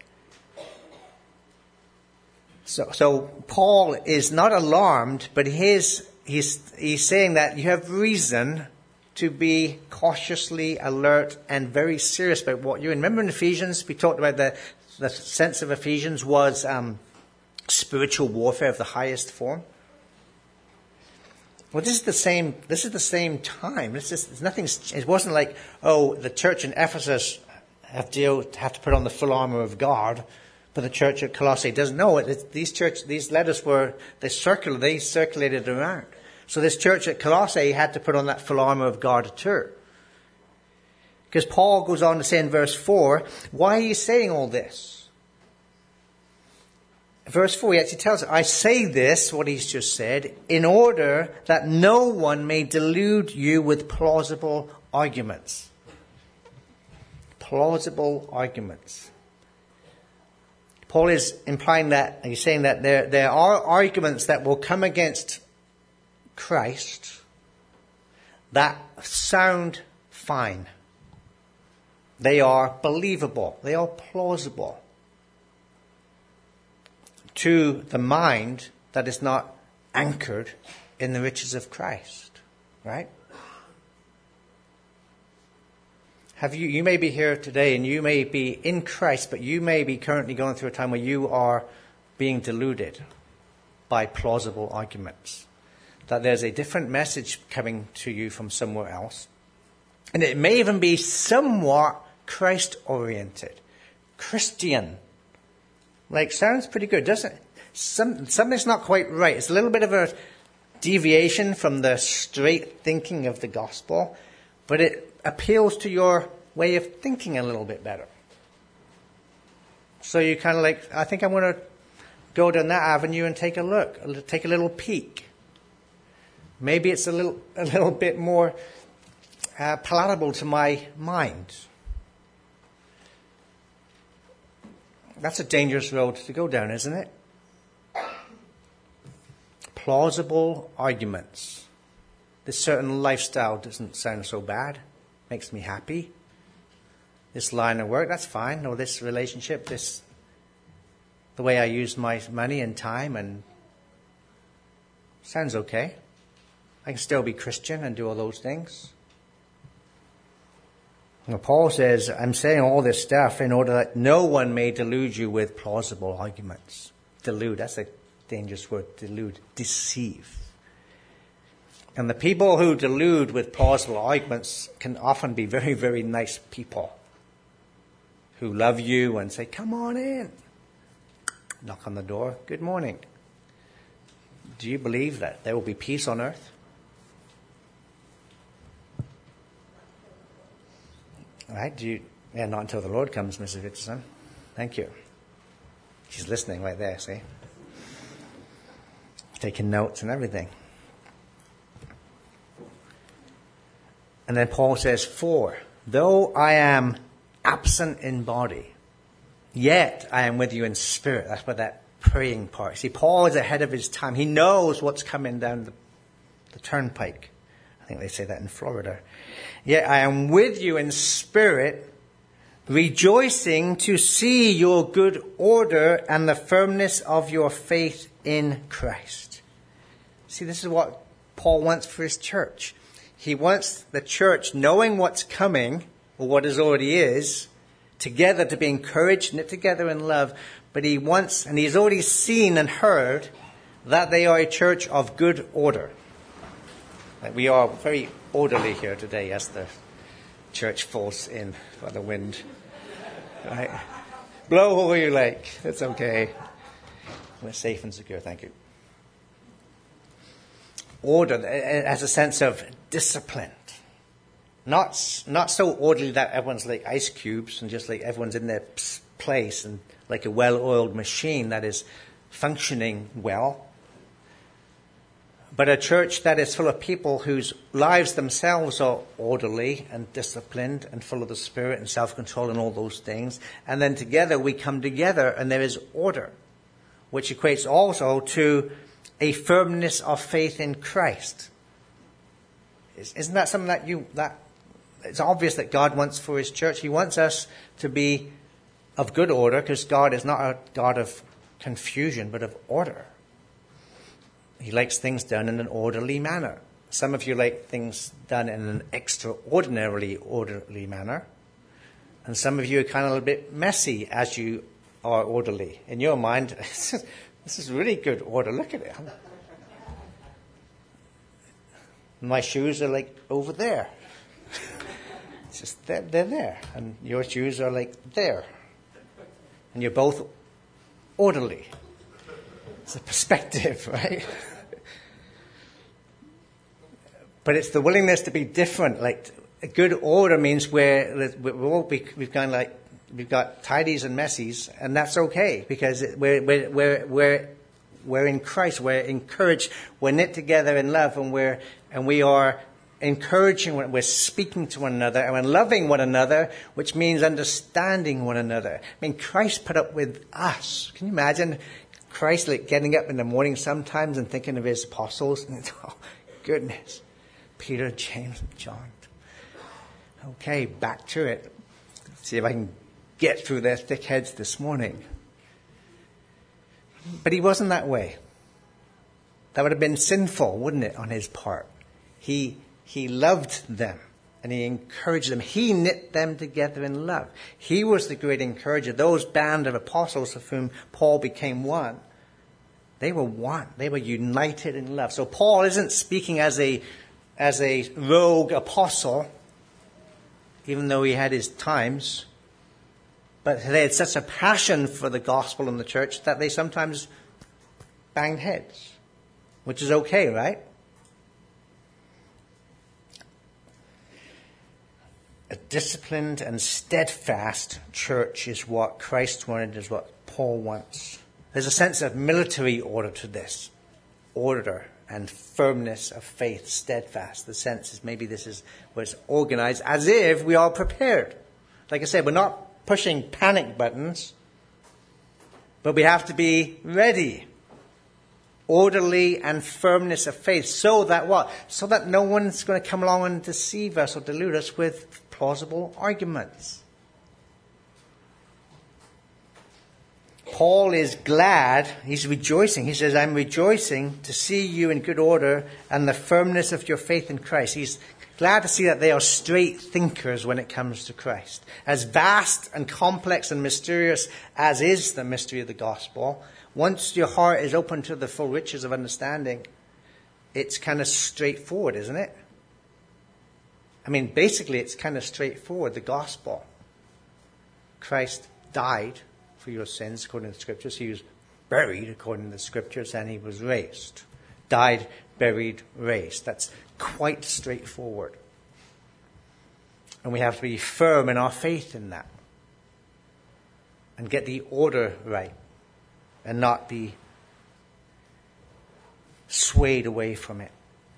So, so Paul is not alarmed, but his, he's, he's saying that you have reason to be cautiously alert and very serious about what you're in. Remember in Ephesians, we talked about the, the sense of Ephesians was um, spiritual warfare of the highest form. Well, this is the same. This is the same time. This is nothing. It wasn't like, oh, the church in Ephesus have deal have to put on the full armor of God, but the church at Colossae doesn't. No, it, these church these letters were they circular. They circulated around. So this church at Colossae had to put on that full armor of God too. Because Paul goes on to say in verse four, why are you saying all this? Verse four, he actually tells us, I say this, what he's just said, in order that no one may delude you with plausible arguments. Plausible arguments. Paul is implying that, he's saying that there, there are arguments that will come against Christ that sound fine. They are believable. They are plausible. To the mind that is not anchored in the riches of Christ. Right? Have you, you may be here today and you may be in Christ, but you may be currently going through a time where you are being deluded by plausible arguments. That there's a different message coming to you from somewhere else. And it may even be somewhat Christ-oriented. Christian. Like, sounds pretty good, doesn't it? Some, something's not quite right. It's a little bit of a deviation from the straight thinking of the gospel, but it appeals to your way of thinking a little bit better. So you kind of like, I think I'm going to go down that avenue and take a look, take a little peek. Maybe it's a little, a little bit more uh, palatable to my mind. That's a dangerous road to go down, isn't it? Plausible arguments. This certain lifestyle doesn't sound so bad. Makes me happy. This line of work, that's fine. Or this relationship, this, the way I use my money and time, and sounds okay. I can still be Christian and do all those things. Now, Paul says, I'm saying all this stuff in order that no one may delude you with plausible arguments. Delude, that's a dangerous word. Delude, deceive. And the people who delude with plausible arguments can often be very, very nice people who love you and say, come on in. Knock on the door. Good morning. Do you believe that there will be peace on earth? All right, do you, yeah, not until the Lord comes, Missus Richardson. Thank you. She's listening right there, see? Taking notes and everything. And then Paul says, for, though I am absent in body, yet I am with you in spirit. That's what that praying part. See, Paul is ahead of his time. He knows what's coming down the, the turnpike. I think they say that in Florida. Yet I am with you in spirit, rejoicing to see your good order and the firmness of your faith in Christ. See, this is what Paul wants for his church. He wants the church, knowing what's coming, or what is already is, together to be encouraged, knit together in love. But he wants, and he's already seen and heard, that they are a church of good order. Like we are very orderly here today as the church falls in by the wind. Right? Blow all you like. It's okay. We're safe and secure. Thank you. Order as a sense of discipline. Not, not so orderly that everyone's like ice cubes and just like everyone's in their place and like a well-oiled machine that is functioning well. But a church that is full of people whose lives themselves are orderly and disciplined and full of the Spirit and self-control and all those things. And then together we come together and there is order, which equates also to a firmness of faith in Christ. Isn't that something that you, that it's obvious that God wants for his church? He wants us to be of good order because God is not a God of confusion, but of order. He likes things done in an orderly manner. Some of you like things done in an extraordinarily orderly manner. And some of you are kind of a little bit messy as you are orderly. In your mind, this is really good order. Look at it. My shoes are like over there. It's just they're, they're there. And your shoes are like there. And you're both orderly. It's a perspective, right? But it's the willingness to be different. Like a good order means we're, we're all be, we've kind of like we've got tidies and messies, and that's okay because we're we're we're we're we're in Christ. We're encouraged. We're knit together in love, and we're and we are encouraging. We're speaking to one another, and we're loving one another, which means understanding one another. I mean, Christ put up with us. Can you imagine Christ like getting up in the morning sometimes and thinking of his apostles? And oh, goodness. Peter, James, and John. Okay, back to it. Let's see if I can get through their thick heads this morning. But he wasn't that way. That would have been sinful, wouldn't it, on his part? He he loved them and he encouraged them. He knit them together in love. He was the great encourager. Those band of apostles of whom Paul became one, they were one. They were united in love. So Paul isn't speaking as a as a rogue apostle, even though he had his times. But they had such a passion for the gospel and the church that they sometimes banged heads, which is okay, right? A disciplined and steadfast church is what Christ wanted, is what Paul wants. There's a sense of military order to this. Order and firmness of faith, steadfast. The sense is maybe this is where it's organized as if we are prepared. Like I said, we're not pushing panic buttons, but we have to be ready. Orderly and firmness of faith. So that what? So that no one's going to come along and deceive us or delude us with plausible arguments. Paul is glad, he's rejoicing. He says, I'm rejoicing to see you in good order and the firmness of your faith in Christ. He's glad to see that they are straight thinkers when it comes to Christ. As vast and complex and mysterious as is the mystery of the gospel, once your heart is open to the full riches of understanding, it's kind of straightforward, isn't it? I mean, basically, it's kind of straightforward, the gospel. Christ died for your sins, according to the scriptures. He was buried, according to the scriptures, and he was raised. Died, buried, raised. That's quite straightforward. And we have to be firm in our faith in that. And get the order right. And not be swayed away from it.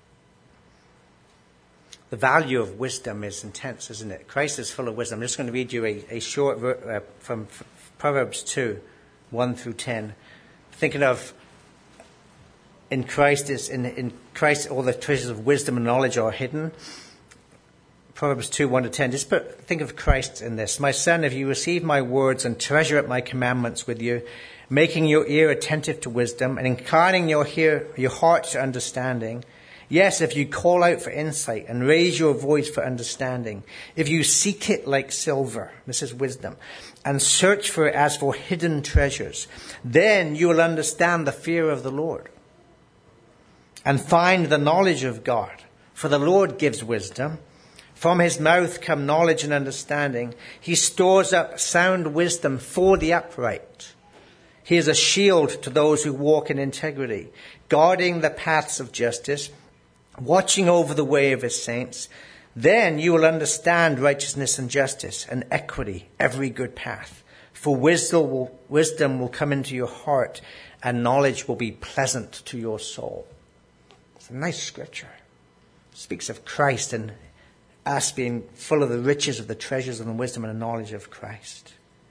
The value of wisdom is intense, isn't it? Christ is full of wisdom. I'm just going to read you a, a short ver- uh, from Proverbs two, one through ten. Thinking of in Christ is in, in Christ all the treasures of wisdom and knowledge are hidden. Proverbs two, one to ten. Just put, think of Christ in this. My son, if you receive my words and treasure up my commandments with you, making your ear attentive to wisdom and inclining your, hear, your heart to understanding. Yes, if you call out for insight and raise your voice for understanding, if you seek it like silver, this is wisdom, and search for it as for hidden treasures, then you will understand the fear of the Lord and find the knowledge of God. For the Lord gives wisdom. From his mouth come knowledge and understanding. He stores up sound wisdom for the upright. He is a shield to those who walk in integrity, guarding the paths of justice, watching over the way of his saints. Then you will understand righteousness and justice and equity, every good path. For wisdom will, wisdom will come into your heart and knowledge will be pleasant to your soul. It's a nice scripture. It speaks of Christ and us being full of the riches of the treasures and the wisdom and the knowledge of Christ.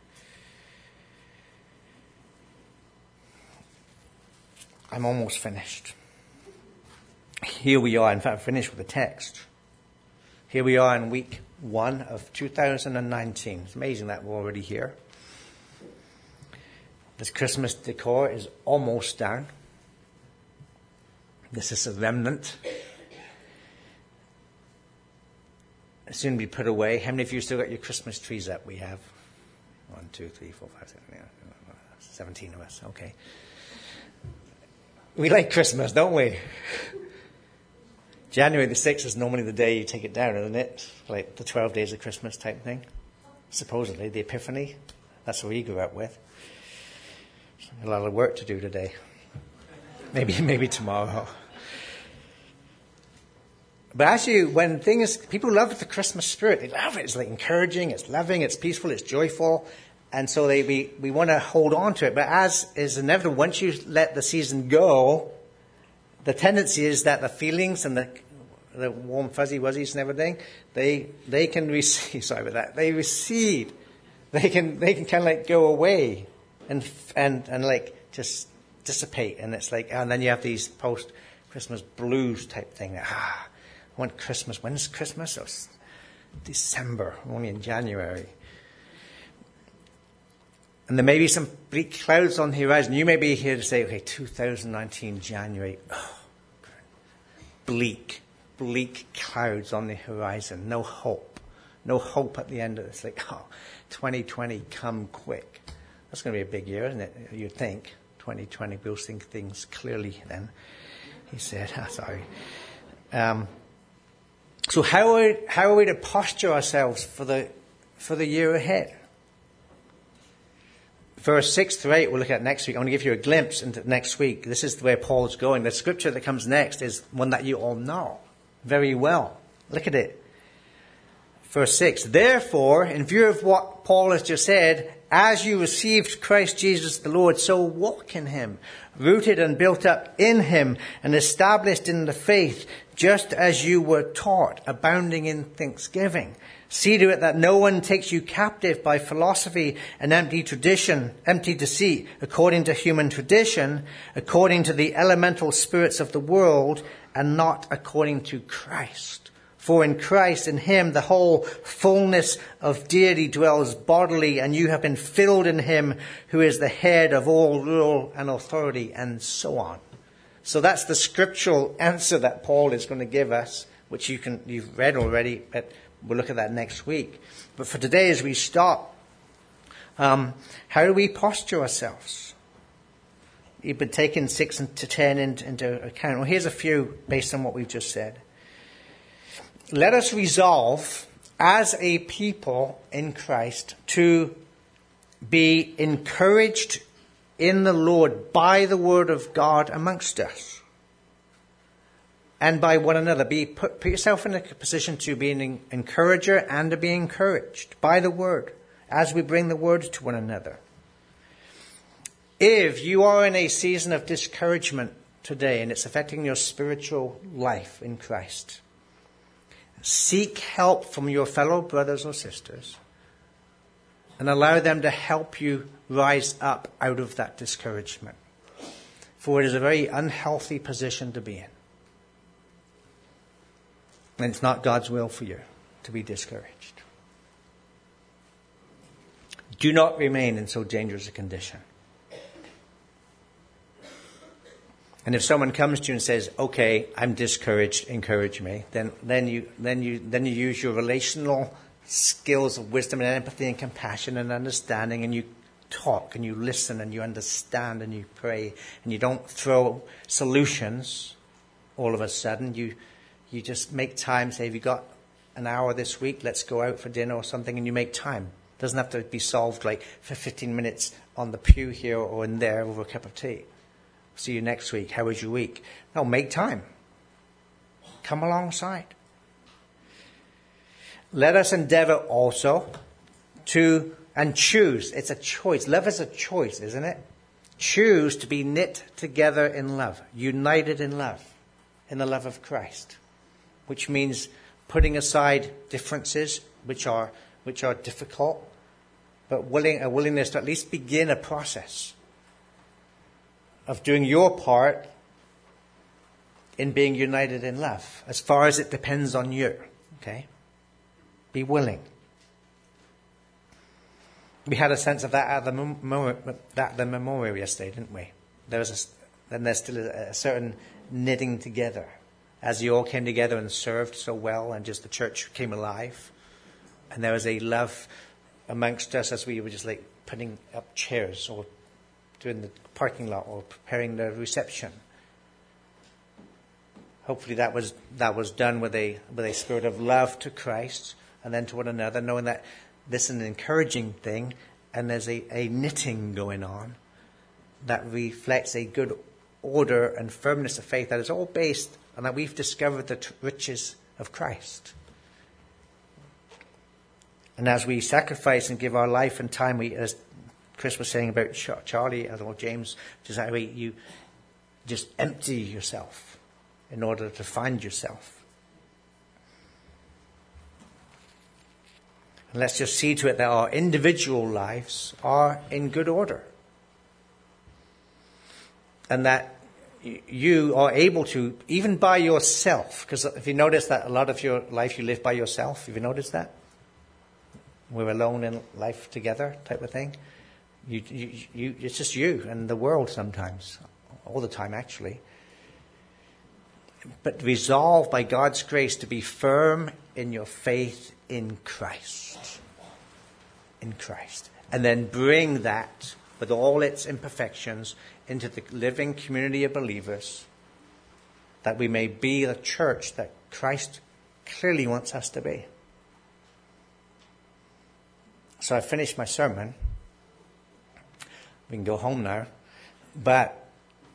I'm almost finished. Here we are, in fact, finished with the text. Here we are in week one of two thousand nineteen. It's amazing that we're already here. This Christmas decor is almost down. This is a remnant. soon be put away. How many of you still got your Christmas trees up? We have. One, two, three, four, five, six, yeah, seventeen of us. Okay. We like Christmas, don't we? January the sixth is normally the day you take it down, isn't it? Like the twelve days of Christmas type thing. Supposedly, the Epiphany. That's what we grew up with. A lot of work to do today. Maybe, maybe tomorrow. But actually, when things, people love the Christmas spirit. They love it. It's like encouraging, it's loving, it's peaceful, it's joyful. And so they, we, we want to hold on to it. But as is inevitable, once you let the season go, the tendency is that the feelings and the the warm fuzzy wuzzies and everything, they they can recede. Sorry about that. They recede. They can they can kind of like go away and and and like just dissipate. And it's like, and then you have these post Christmas blues type thing. Ah, I want Christmas. When's Christmas? Oh, it's December. Only in January. And there may be some bleak clouds on the horizon. You may be here to say, okay, two thousand nineteen, January. Oh, bleak, bleak clouds on the horizon. No hope. No hope at the end of this. Like, oh, twenty twenty, come quick. That's going to be a big year, isn't it? You'd think. twenty twenty, we'll think things clearly then. He said, oh, sorry. Um, so how are, how are we to posture ourselves for the, for the year ahead? Verse six to eight, we'll look at next week. I want to give you a glimpse into next week. This is where Paul's going. The scripture that comes next is one that you all know very well. Look at it. Verse six, therefore, in view of what Paul has just said, as you received Christ Jesus the Lord, so walk in him, rooted and built up in him, and established in the faith, just as you were taught, abounding in thanksgiving. See to it that no one takes you captive by philosophy and empty tradition, empty deceit, according to human tradition, according to the elemental spirits of the world, and not according to Christ. For in Christ, in him, the whole fullness of deity dwells bodily, and you have been filled in him who is the head of all rule and authority, and so on. So that's the scriptural answer that Paul is going to give us, which you can, you've read already, but we'll look at that next week. But for today, as we stop, um, how do we posture ourselves? You've been taking six to ten into, into account. Well, here's a few based on what we've just said. Let us resolve as a people in Christ to be encouraged in the Lord by the word of God amongst us. And by one another. Be put, put yourself in a position to be an encourager and to be encouraged by the word as we bring the word to one another. If you are in a season of discouragement today and it's affecting your spiritual life in Christ, seek help from your fellow brothers or sisters and allow them to help you rise up out of that discouragement. For it is a very unhealthy position to be in. And it's not God's will for you to be discouraged. Do not remain in so dangerous a condition. And if someone comes to you and says, okay, I'm discouraged, encourage me, then, then you, then you, then you use your relational skills of wisdom and empathy and compassion and understanding, and you talk and you listen and you understand and you pray, and you don't throw solutions all of a sudden. You, You just make time, say, have you got an hour this week? Let's go out for dinner or something, and you make time. It doesn't have to be solved like for fifteen minutes on the pew here or in there over a cup of tea. See you next week. How was your week? No, make time. Come alongside. Let us endeavor also to, and choose. It's a choice. Love is a choice, isn't it? Choose to be knit together in love, united in love, in the love of Christ. Which means putting aside differences which are which are difficult, but willing a willingness to at least begin a process of doing your part in being united in love, as far as it depends on you. Okay? Be willing. We had a sense of that at the memorial, that the memorial yesterday, didn't we? There was a, then there's still a, a certain knitting together. as you all came together and served so well, and just the church came alive. And there was a love amongst us as we were just like putting up chairs or doing the parking lot or preparing the reception. Hopefully that was that was done with a with a spirit of love to Christ and then to one another, knowing that this is an encouraging thing and there's a, a knitting going on that reflects a good order and firmness of faith that is all based on that we've discovered the t- riches of Christ. And as we sacrifice and give our life and time, we, as Chris was saying about Charlie, or James, just that way you just empty yourself in order to find yourself. And let's just see to it that our individual lives are in good order. And that you are able to, even by yourself, because if you notice that a lot of your life you live by yourself, have you noticed that? We're alone in life together type of thing. You, you, you, it's just you and the world sometimes, all the time actually. But resolve by God's grace to be firm in your faith in Christ. In Christ. And then bring that with all its imperfections into the living community of believers, that we may be the church that Christ clearly wants us to be. So I finished my sermon. We can go home now. But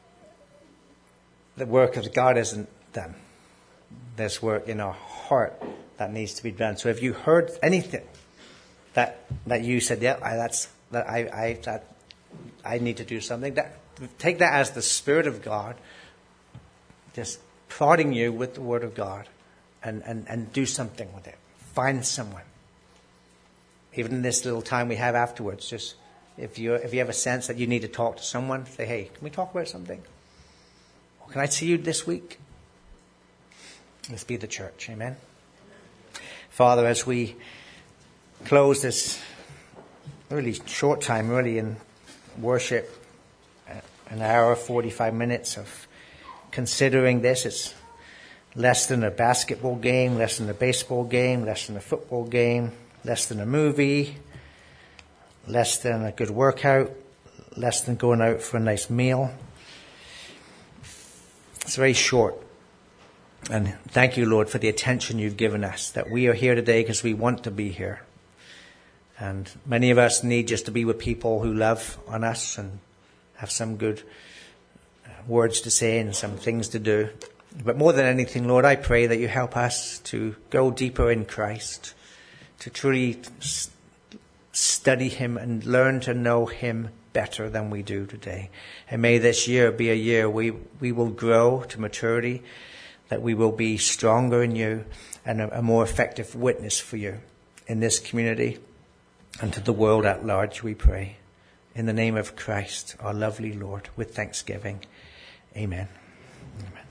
the work of God isn't done. There's work in our heart that needs to be done. So if you heard anything that that you said, yeah, I, that's that I I that I need to do something, that take that as the Spirit of God just prodding you with the Word of God, and, and, and do something with it. Find someone. Even in this little time we have afterwards, just if you if you have a sense that you need to talk to someone, say, hey, can we talk about something? Or can I see you this week? Let's be the church. Amen. Father, as we close this really short time, really in worship, an hour, forty-five minutes of considering this, it's less than a basketball game, less than a baseball game, less than a football game, less than a movie, less than a good workout, less than going out for a nice meal. It's very short. And thank you, Lord, for the attention you've given us, that we are here today because we want to be here. And many of us need just to be with people who love on us and have some good words to say and some things to do. But more than anything, Lord, I pray that you help us to go deeper in Christ, to truly study him and learn to know him better than we do today. And may this year be a year we, we will grow to maturity, that we will be stronger in you and a, a more effective witness for you in this community and to the world at large, we pray. In the name of Christ, our lovely Lord, with thanksgiving. Amen. Amen.